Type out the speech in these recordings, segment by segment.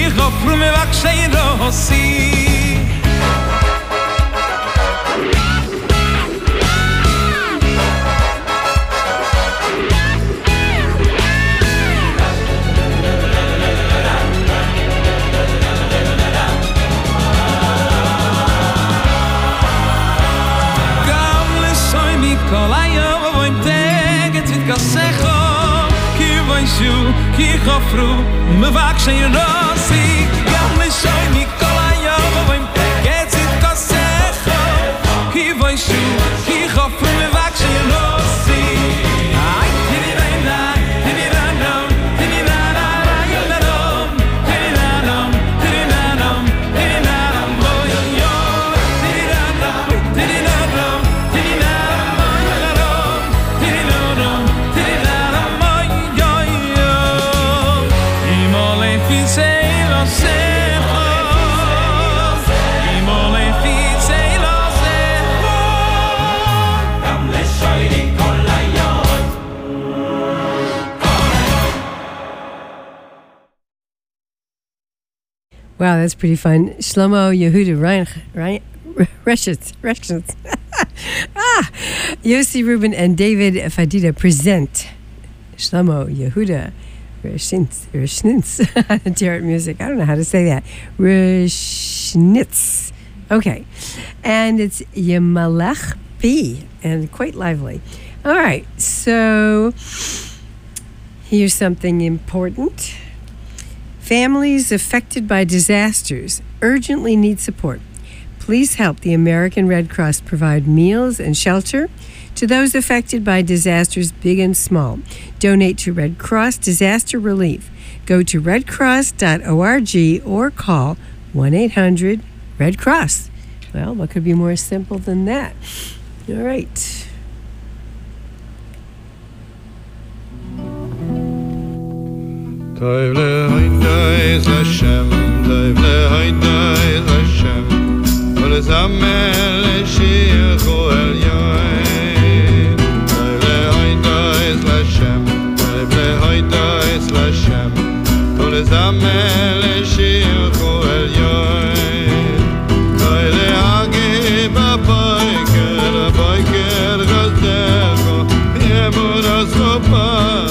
חופרו מבקשי רוסי כל היום ובוינתגת ותכסכו כי בוישו, כי חופרו מבקשי רוסי גם לשוי מכל היום ובוינתגת ותכסכו כי בוישו, כי חופרו מבקשי רוסי Wow, that's pretty fun. Shlomo Yehuda Ryan Reshitz. Yossi Rubin and David Fadida present Shlomo Yehuda Reshnitz. Tarot music. I don't know how to say that. Reshnitz. Okay. And it's Yemalech B. And quite lively. All right. So here's something important. Families affected by disasters urgently need support. Please help the American Red Cross provide meals and shelter to those affected by disasters big and small. Donate to Red Cross Disaster Relief. Go to redcross.org or call 1-800-RED-CROSS. Well, what could be more simple than that? All right. Toiv lehoydais Hashem, Toiv lehoydais Hashem, Olezamel shichu elyon. Toiv lehoydais Hashem, Toiv lehoydais Hashem, Olezamel shichu elyon. Toiv lehagib apoiker, apoiker gazdeko, yemur asropa.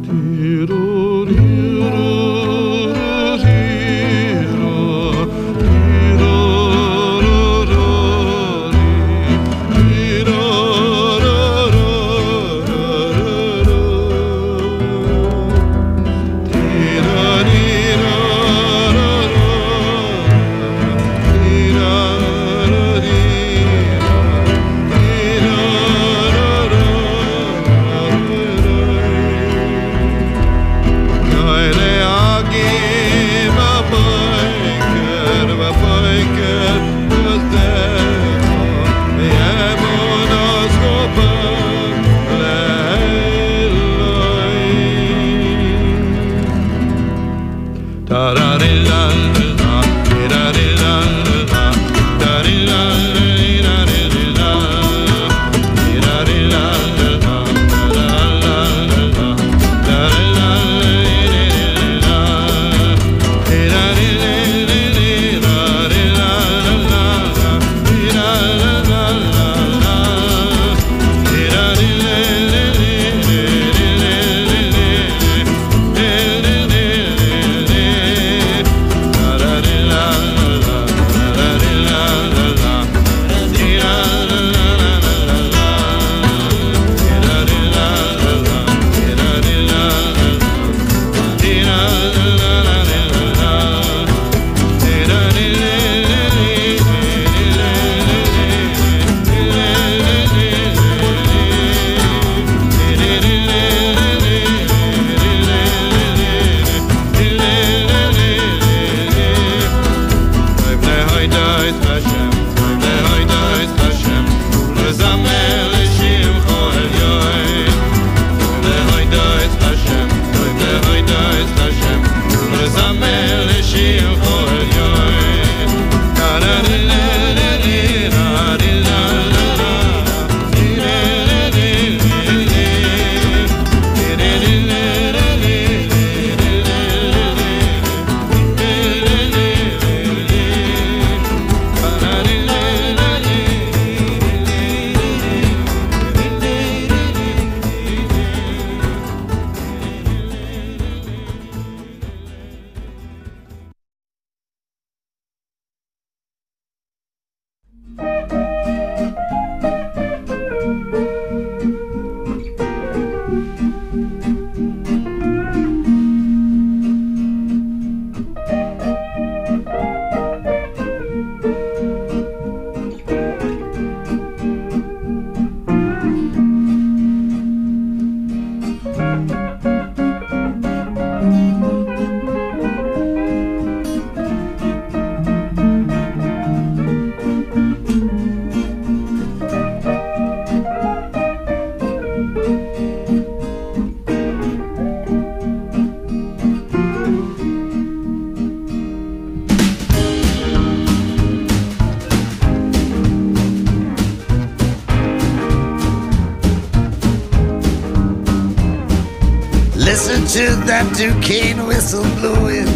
Listen to that Duquesne whistle blowing,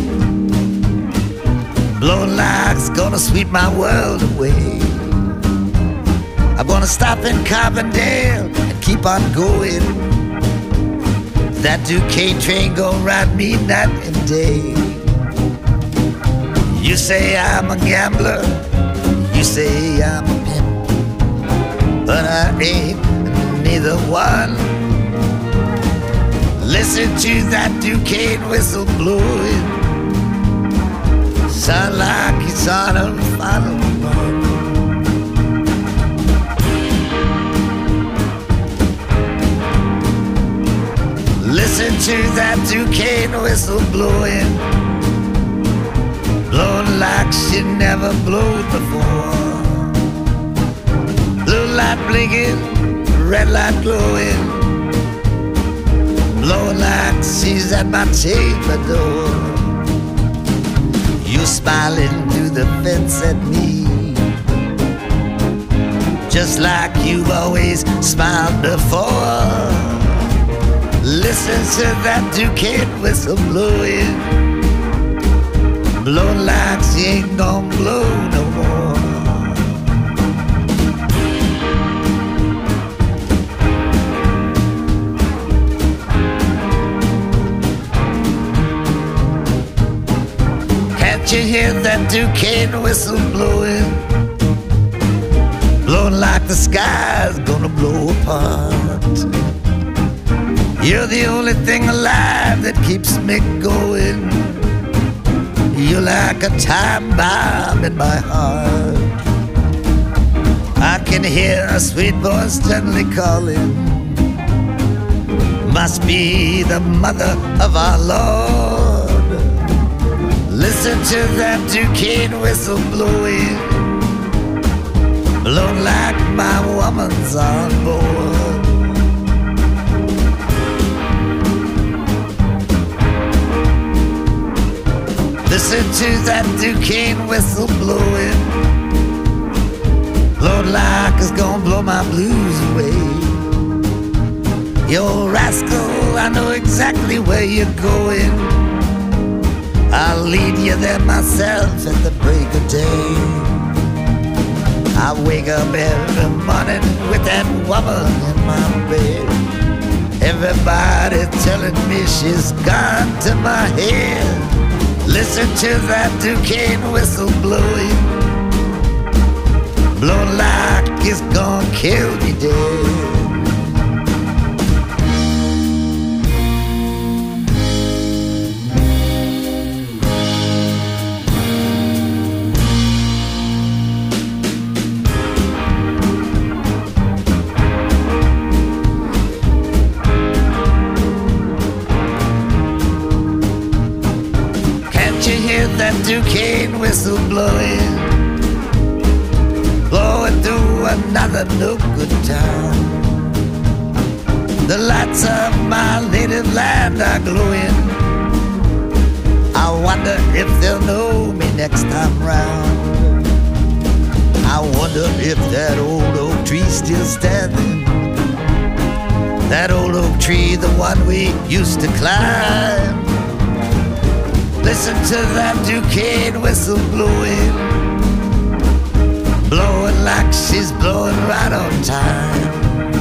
blowing like it's gonna sweep my world away. I'm gonna stop in Carbondale and keep on going. That Duquesne train gonna ride me night and day. You say I'm a gambler, you say I'm a pimp, but I ain't neither one. Listen to that Duquesne whistle blowing, sound like it's on a final run. Listen to that Duquesne whistle blowing, blowing like she never blew before. Blue light blinking, red light glowing, blowing like she's at my chamber door. You smiling through the fence at me, just like you've always smiled before. Listen to that Duquesne whistle blowing, blowing like she ain't gonna blow no more. Can't you hear that Duquesne whistle blowing? Blowing like the sky's gonna blow apart. You're the only thing alive that keeps me going. You're like a time bomb in my heart. I can hear a sweet voice gently calling. Must be the mother of our Lord. Listen to that Duquesne whistle blowing, blown like my woman's on board. Listen to that Duquesne whistle blowing, blowing like it's gonna blow my blues away. You old rascal, I know exactly where you're going. I'll lead you there myself at the break of day. I wake up every morning with that woman in my bed. Everybody telling me she's gone to my head. Listen to that Duquesne whistle blowing, blowing like it's gonna kill me dead. That Duquesne whistle blowing, blowing through another no good town. The lights of my native land are glowing. I wonder if they'll know me next time round. I wonder if that old oak tree's still standing. That old oak tree, the one we used to climb. Listen to that Duquesne whistle blowing, blowing like she's blowing right on time.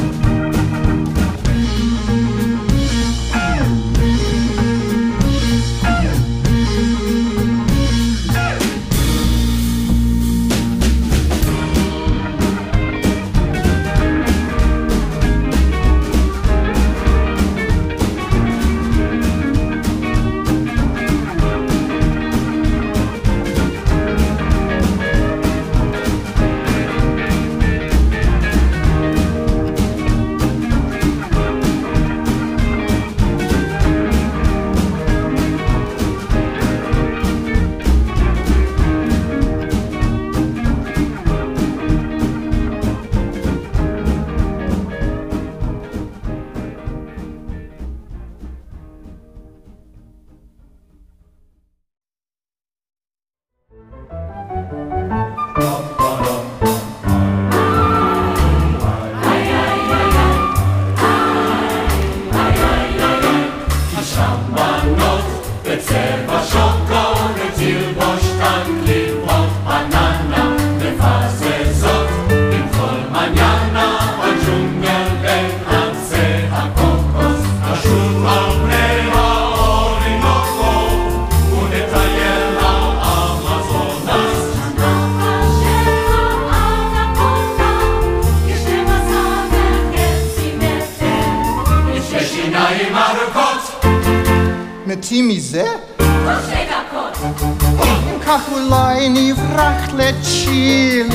מתים מזה? ראשי דקות. כך אולי נברח לצ'ילי.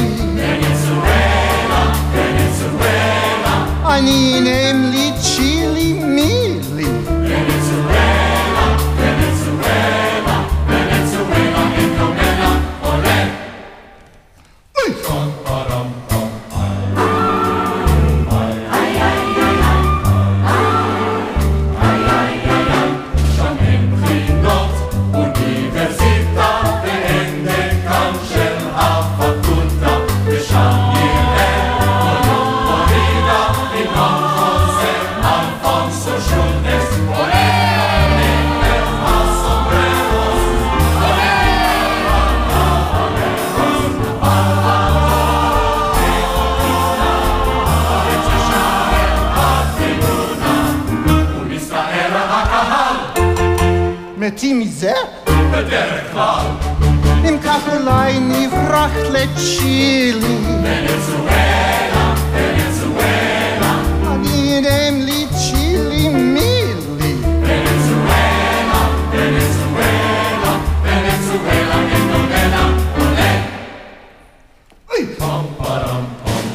ונצואלה, ונצואלה. אני נעים לי צ'ילי מילי. ונצואלה, ונצואלה. ונצואלה אין דומנה עולה. מתים מזה? בדרך כלל im כך אולי נברח לצ'ילי. Venezuela, Venezuela, אני אדם לי צ'ילי מילי. Venezuela, Venezuela, Venezuela, Indovela, ole. Pom, padam, pom,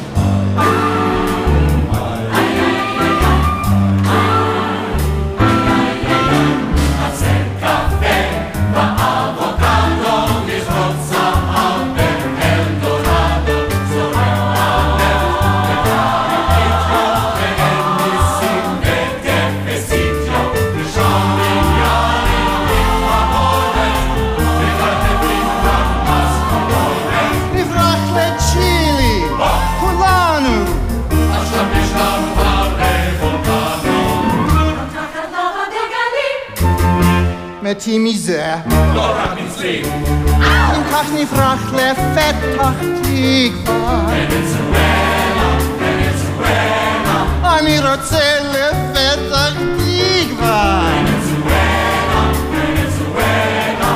hacer café, aavocado, lizrot zahab, el dorado, sobre alef, ותיתו, ואין ניסים, ותפסיתיו, ושם מיליארים, מתחבורת, ותרתבים גם מסחבורת. נברח לצ'ילי, כולנו. עכשיו נשלם הרבולקנו. תחת לבה דגלים, מתים מזה. לא רק מצרים. אם כך נברח לפתח תקווה. ונצואלה, ונצואלה, אני רוצה לפתח תקווה. ונצואלה, ונצואלה.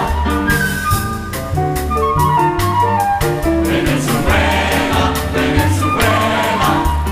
ונצואלה, ונצואלה.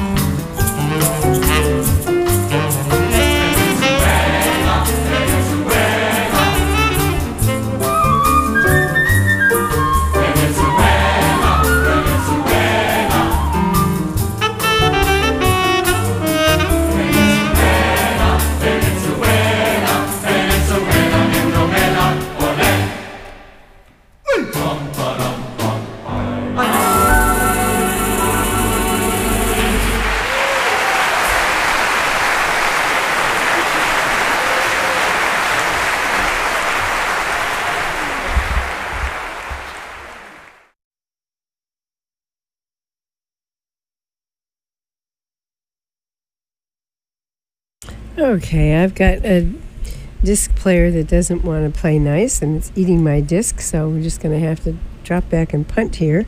Okay, I've got a disc player that doesn't want to play nice, and it's eating my disc, so we're just going to have to drop back and punt here.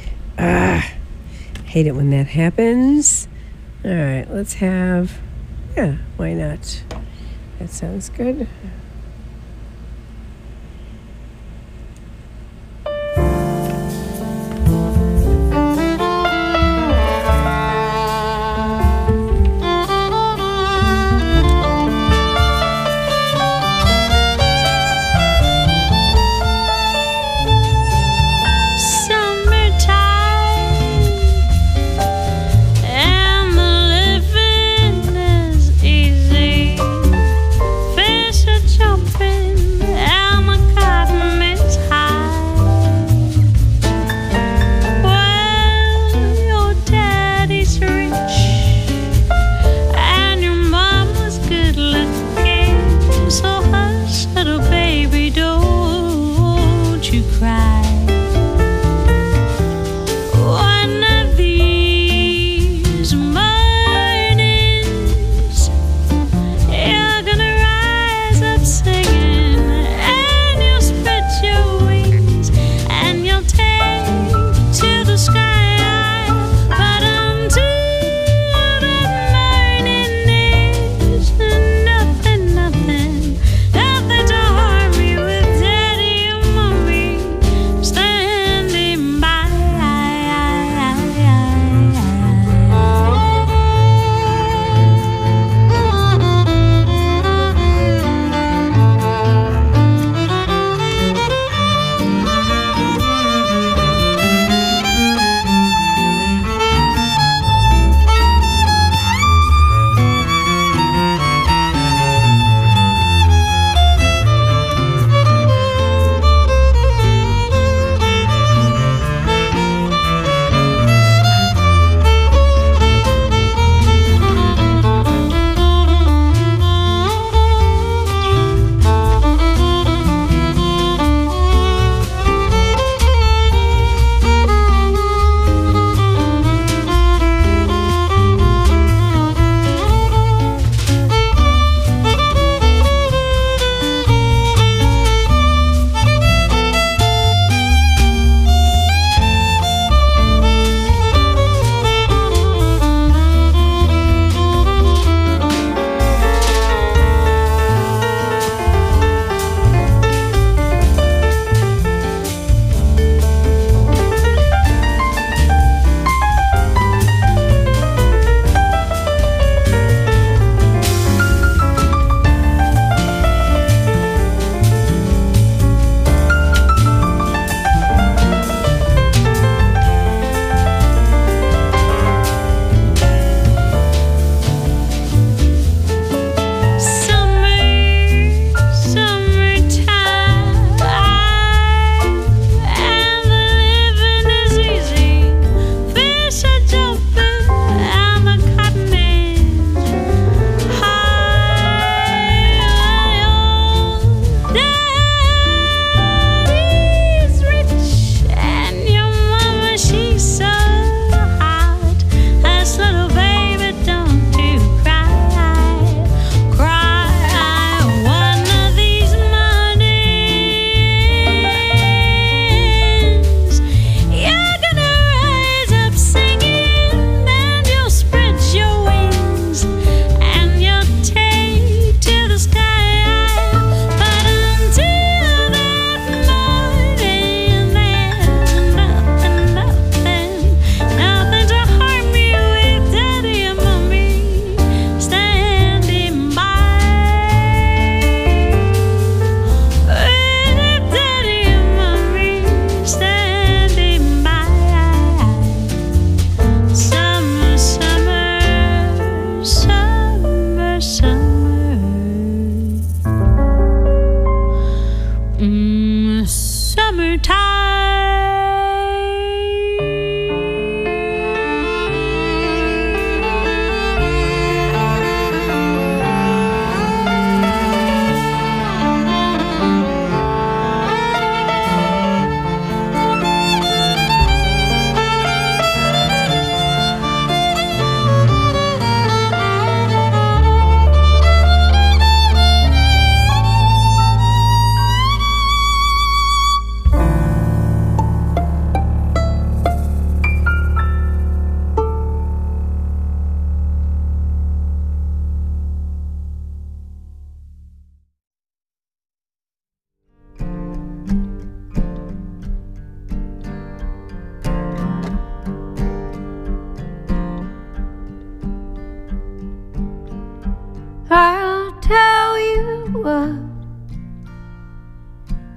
Hate it when that happens. All right, let's have, yeah, why not? That sounds good. Easy. Fish are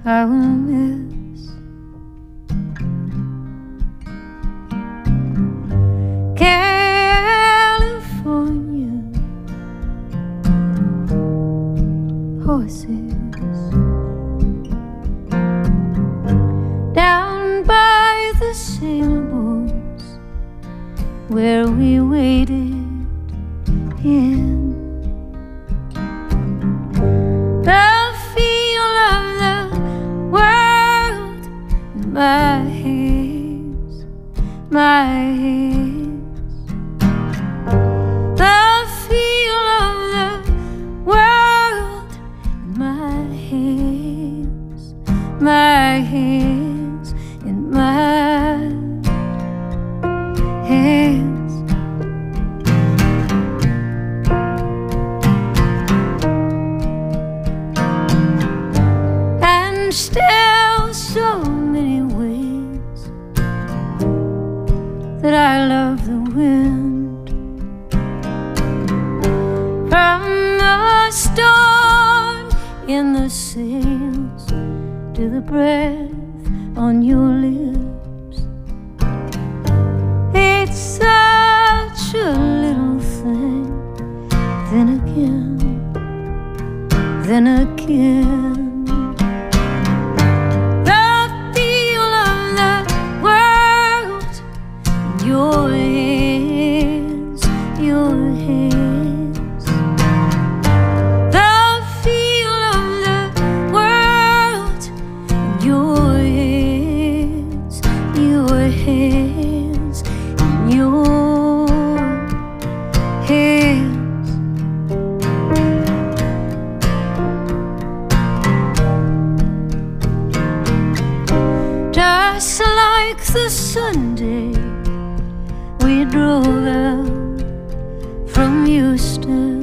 I will miss California horses down by the sailboats where we waited in the feel of the world in my hands, my hands. The feel of the world in my hands, my hands, in my hands. And still so many ways that I love the wind, from the storm in the sails to the breath on your lips. It's such a little thing. Then again, the feel of the world in your hands, your hands. The feel of the world in your hands, your hands, in your hands. Just like the Sunday we drove out from Houston,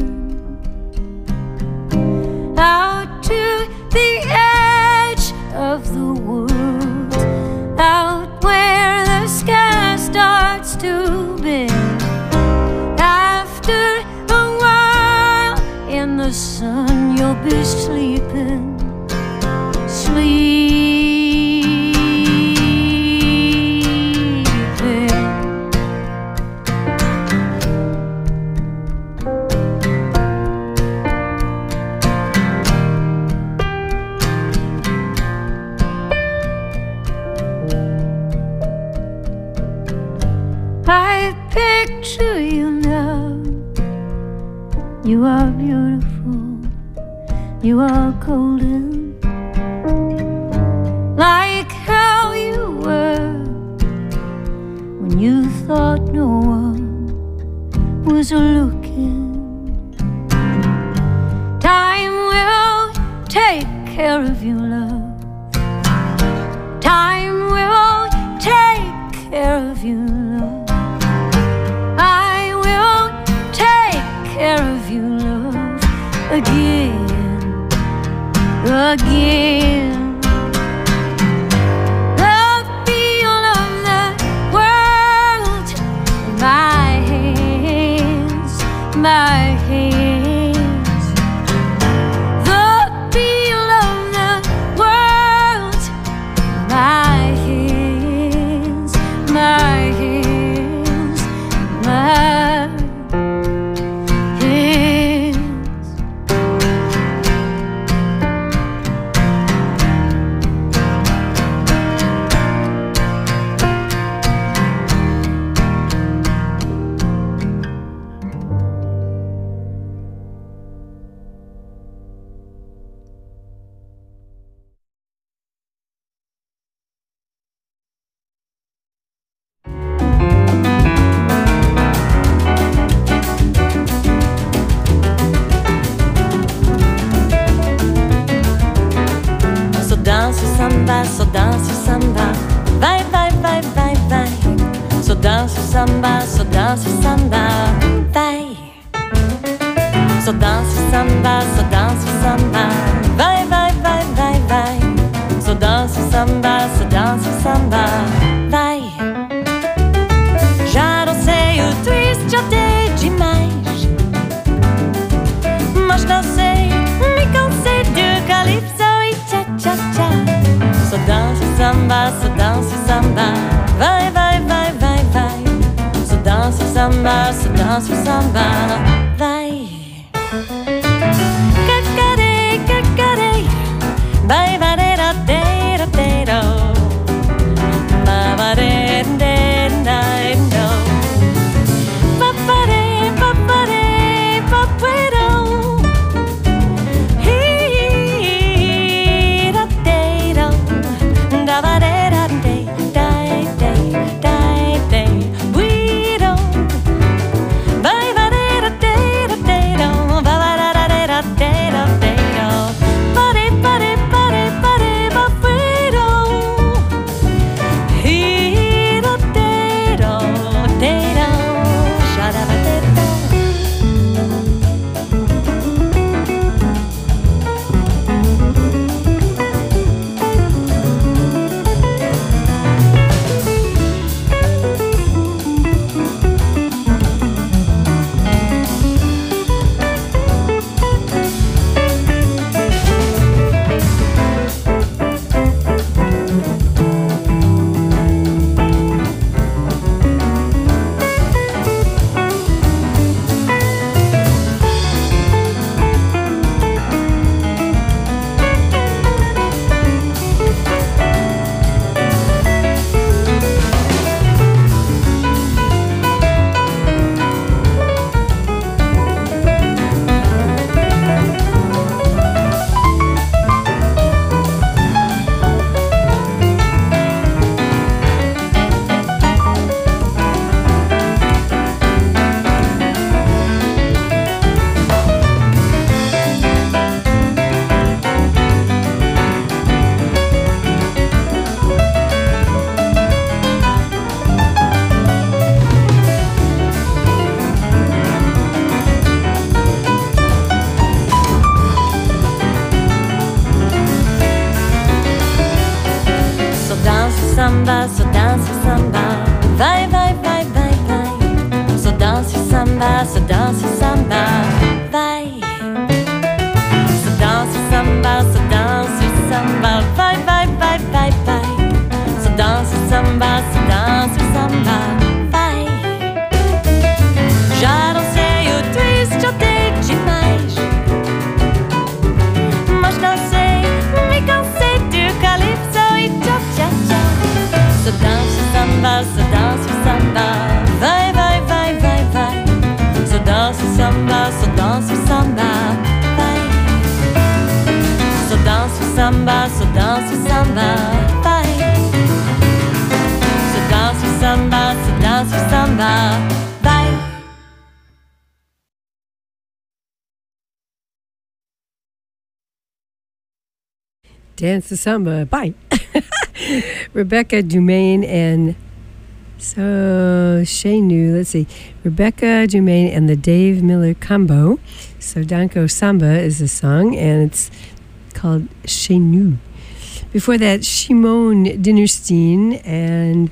out to the edge of the world, out where the sky starts to bend. After a while in the sun, you'll be sleeping, sleeping. I picture you now. You are beautiful, you are golden, like how you were when you thought no one was looking. Time will take care of you, love. Time will take care of you, love. I will take care of you, love, again, again. The feel of the world in my hands, my hands. The feel of the world in my hands, my hands, my hands. Só dança o samba, vai, vai, vai, vai, vai. Só dança o samba, só dança o samba, vai. Só dança o samba, só dança o samba, vai, vai, vai, vai, vai. Só dança o samba, só dança o samba, vai. Já não sei o twist, já dei demais, mas não sei, me cansei de calypso e cha-cha-cha. samba, så dans vi samba. Vai. Kakare, kakare. Vai, va, de, da, de, da, de, do. Ma, va, de, de, da, do. Pa, pa, de, pa, pa, de, pa, pa, do. He, da, de, do. Da, va, de, da, de, da, de, da, de. We do. Vai, va, de, da, de, da, de, do. Va, va, da, da, de, da, de, da, de, do. Pa, de, pa, de, pa, de, pa, de, pa, we do. He, da, de, do, de, do. Sha, da, ba, de, do. Samba, så dans vi samba. Vai, vai, vai, vai, vai. Så dans vi samba, så dans vi samba. Vai. Så dans vi samba, så dans vi samba. Vai, vai, vai, vai, vai. Så dans vi samba, så dans vi samba. Vai. Já não sei o twist, eu tenho demais. Mas não sei, me cansei do calypso e cha-cha-cha. So dance samba, so dance samba. Vai, vai, vai, vai, vai. So dance samba, so dance samba. Vai. So dance samba, so dance samba. Vai. So dance samba, so dance samba. Vai. Dance the Samba. Bye. Rebecca Dumaine and so Chez Nous. Let's see. Rebecca Dumaine and the Dave Miller Combo. So Danko Samba is the song, and it's called Chez Nous. Before that, Shimon Dinnerstein and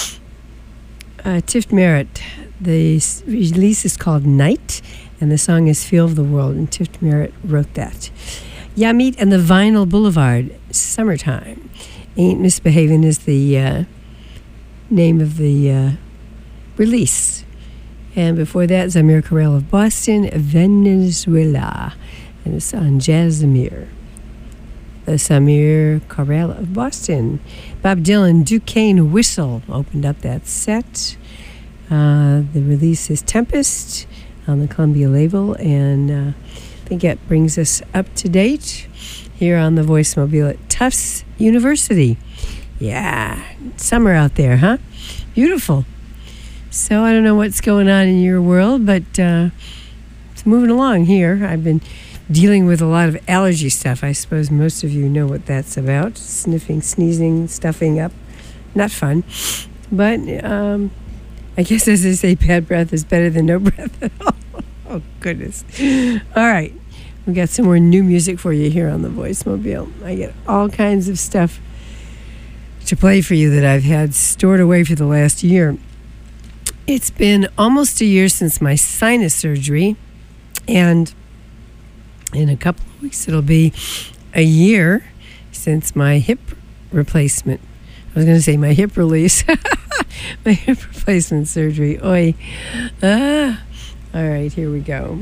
Tift Merritt. The release is called Night, and the song is Feel of the World, and Tift Merritt wrote that. Yamit and the Vinyl Boulevard, Summertime. Ain't Misbehaving is the name of the release. And before that, Zamir Carell of Boston, Venezuela. And it's on Jazz Zamir. The Samir Carell of Boston. Bob Dylan, Duquesne Whistle opened up that set. The release is Tempest on the Columbia label, and I think that brings us up to date here on the Voice Mobile at Tufts University. Yeah, summer out there, huh? Beautiful. So I don't know what's going on in your world, but it's moving along here. I've been dealing with a lot of allergy stuff. I suppose most of you know what that's about. Sniffing, sneezing, stuffing up. Not fun. But I guess as they say, bad breath is better than no breath at all. Oh, goodness. All right. We got some more new music for you here on the Voice Mobile. I get all kinds of stuff to play for you that I've had stored away for the last year. It's been almost a year since my sinus surgery, and in a couple of weeks it'll be a year since my hip replacement. I was going to say my hip release. My hip replacement surgery. Oi. All right, here we go.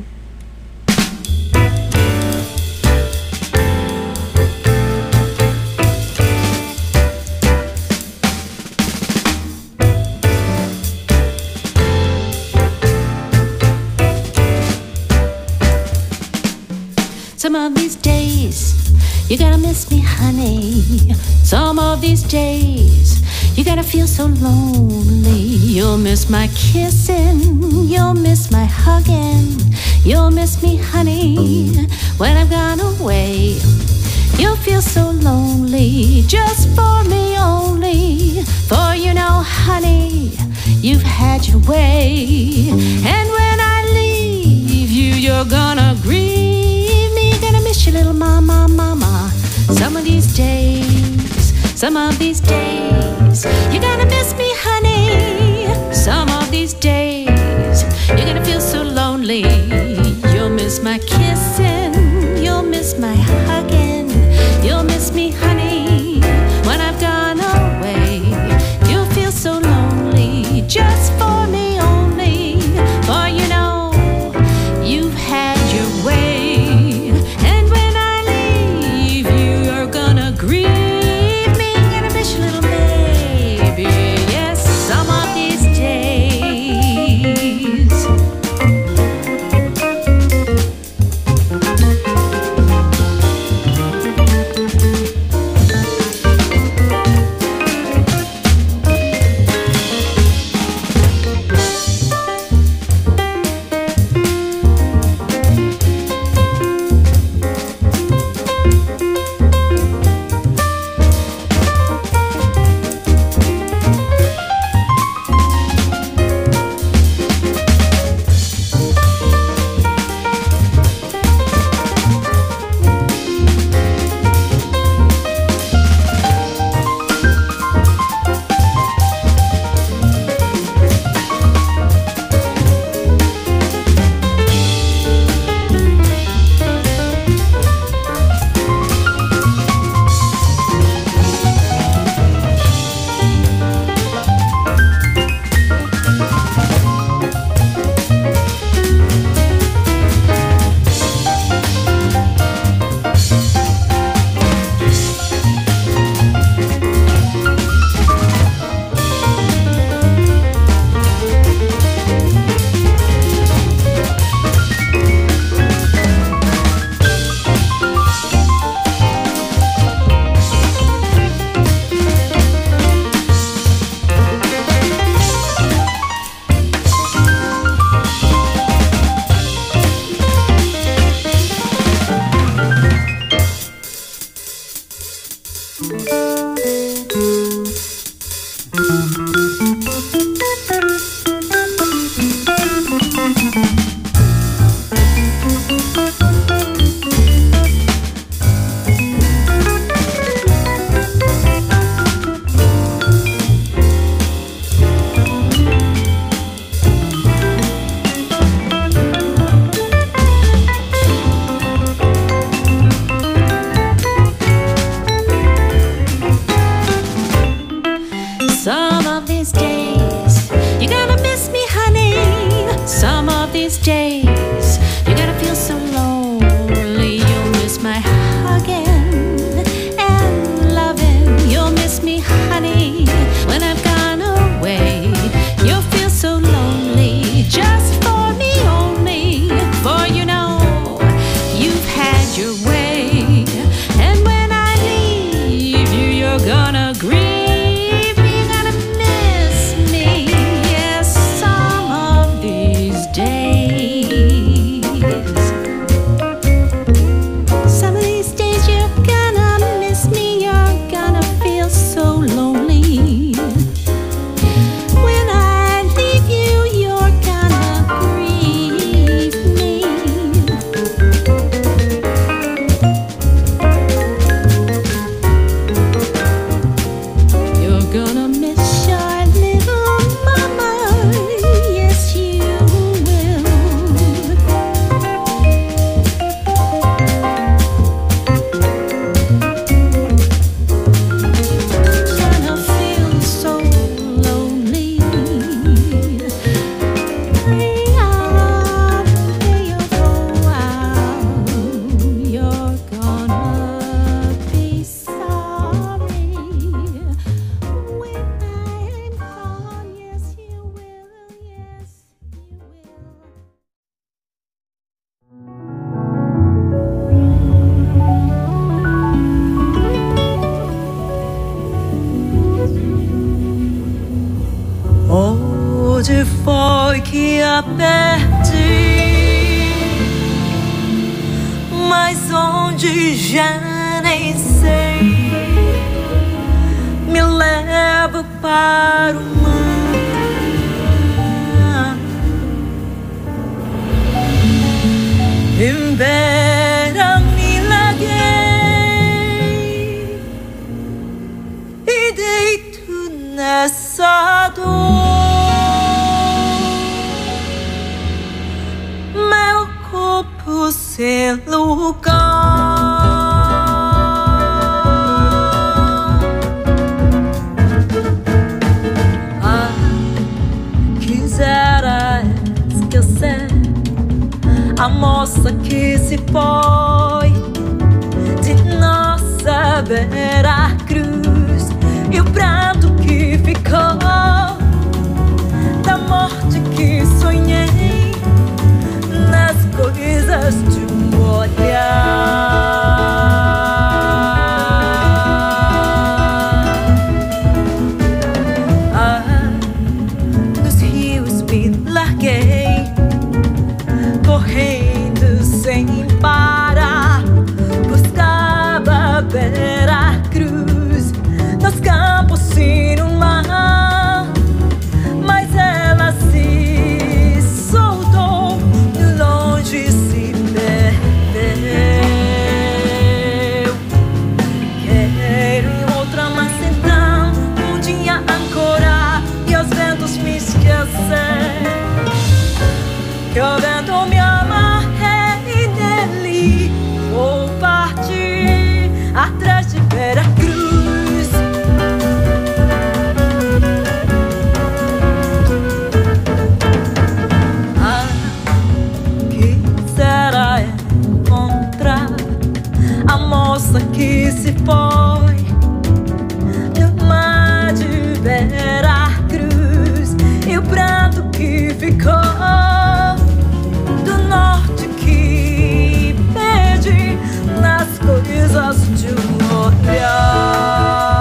Some of these days, you're gonna miss me, honey. Some of these days, you're gonna feel so lonely. You'll miss my kissing, you'll miss my hugging. You'll miss me, honey, when I've gone away. You'll feel so lonely, just for me only. For you know, honey, you've had your way. And when I leave you, you're gonna grieve me. Gonna miss your little mama, mama. Some of these days, some of these days, you're gonna miss me, honey. Some of these days, you're gonna feel so lonely. You'll miss my kissing, you'll miss my hugging. You'll miss me, honey, when I've gone away. You'll feel so lonely, just for me only. For you know, you've had your way. And when I leave you, you're gonna grieve me. Gonna miss your little baby. Yes, some of these days. Onde foi que a perdi? Mas onde já nem sei. Me leva para o mar. Embora me larguei e deito nessa dor. Meu corpo sem lugar. Quisera esquecer a moça que se foi de nossa Veracruz e o pranto que ficou da morte que sonhei nas coisas de um olhar. Nos rios me larguei, correndo sem parar, buscava Veracruz nos campos e no mar, mas ela se soltou, de longe se perdeu. Quero ir outra, mas então um dia ancorar e aos ventos me esquecer. Que o vento me amarre nele, vou partir atrás de Veracruz. Quisera encontrar a moça que se foi no mar de Veracruz e o pranto que ficou do norte que perdi nas coisas de um olhar.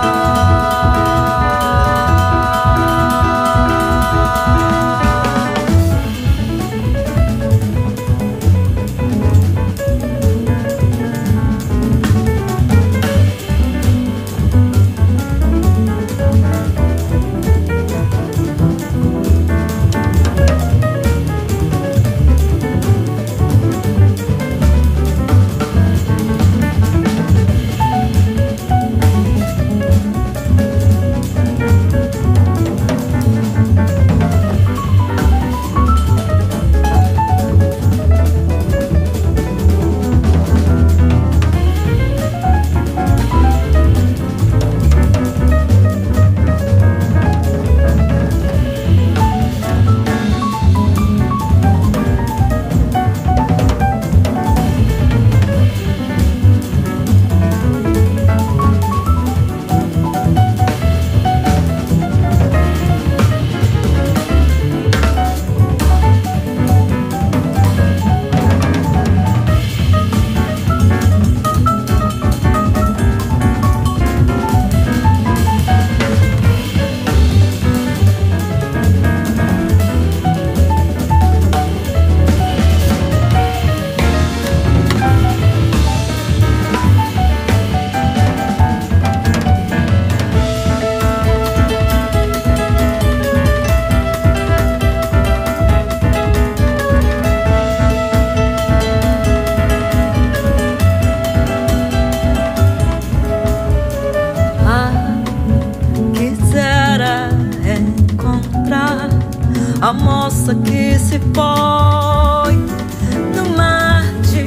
A moça que se foi no mar de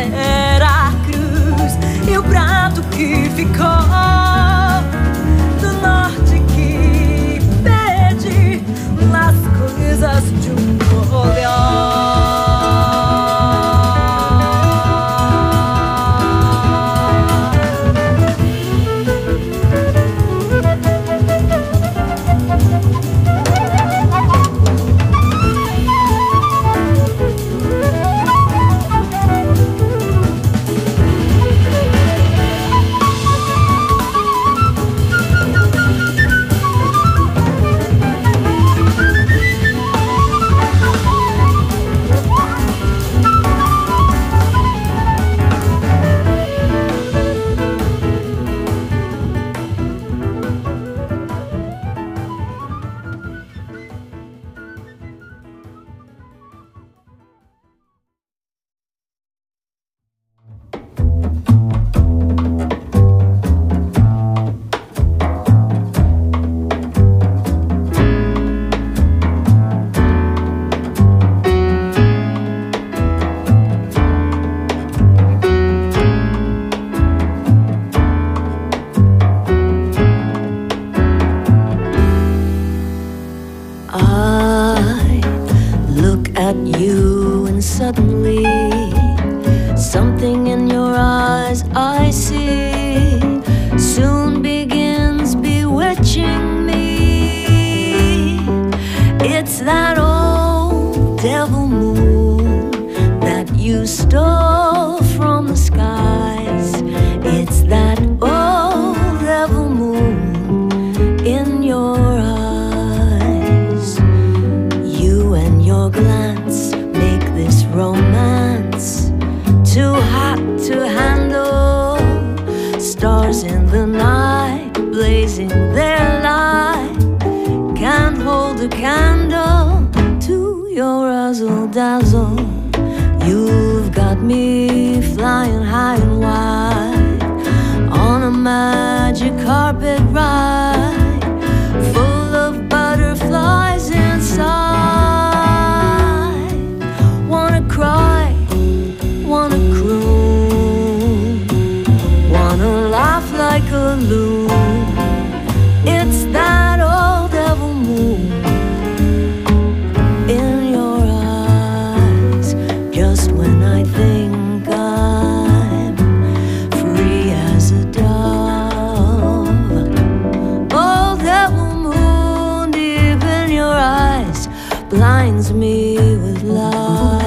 Veracruz e o prato que ficou do norte que perde nas coisas de um olhar. stars in the night, blazing their light, can't hold a candle to your razzle dazzle. You've got me flying high and wide on a magic carpet ride, full of butterflies inside. Wanna cry, wanna croon, wanna laugh like a loon. It's that old devil moon in your eyes, just when I think I'm free as a dove. Old devil moon deep in your eyes blinds me with love.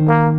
Venezuela.